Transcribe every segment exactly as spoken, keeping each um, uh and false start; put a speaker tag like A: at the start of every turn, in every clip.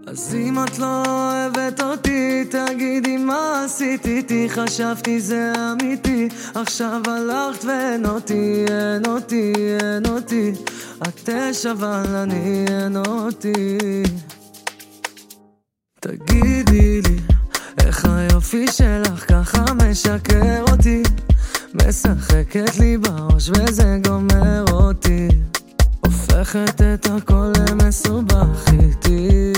A: אז אם את לא אוהבת אותי, תגידי מה עשית איתי. חשבתי זה אמיתי, עכשיו הלכת ואין אותי, אין אותי, אין אותי. את אש אבל אני אין אותי. תגידי לי, איך היופי שלך ככה משקר אותי, משחקת לי בראש וזה גומר אותי, הופכת את הכל למסובך איתי.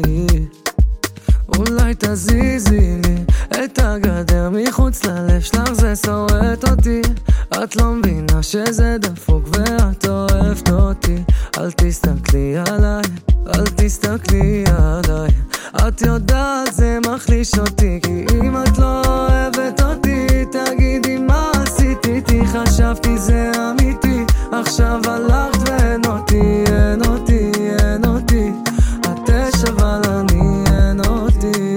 A: אולי תזיזי לי את הגדר מחוץ ללב שלך, זה שורט אותי. את לא מבינה שזה דפוק ואת אוהבת אותי. אל תסתכלי עליי, אל תסתכלי עליי, את יודעת זה מחליש אותי. כי אם את לא אוהבת אותי, תגידי מה עשית איתי. חשבתי זה אמיתי, עכשיו הלכת ואין אותי, אין אותי, אין אותי. את אש אבל אני אין אותי.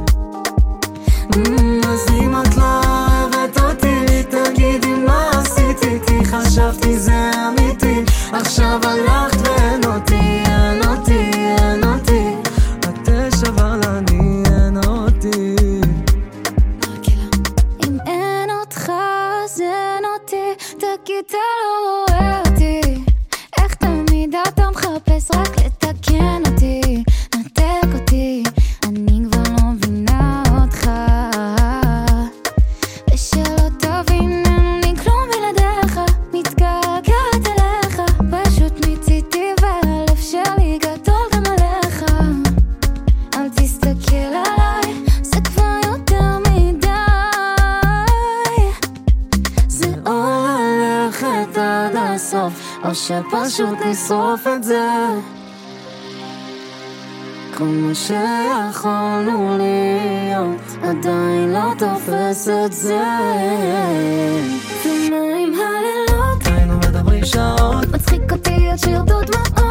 A: אז אם את לא אוהבת אותי, תגידי מה עשית איתי. חשבתי זה אמיתי, עכשיו הלכת ואין אותי, אין אותי, אין אותי. את אש אבל אני אין אותי.
B: אם אין אותך אז אין אותי, תגיד אתה לא רואה אותי. איך תמיד אתה מחפש רק לתקן אותי, נתק אותי, אני כבר לא מבינה אותך. ושלא תבין אין לי כלום בלעדיך, מתגעגעת אליך, פשוט מיציתי והלב שלי גדול גם עליך. אל תסתכל עליי, זה כבר יותר מדי, זה או ללכת עד הסוף או שפשוט לשרוף את זה. כל מה שיכולנו להיות עדיין לא תופס את זה. ומה עם הלילות?
A: היינו מדברים שעות,
B: מצחיק אותי עד שירדו דמעות.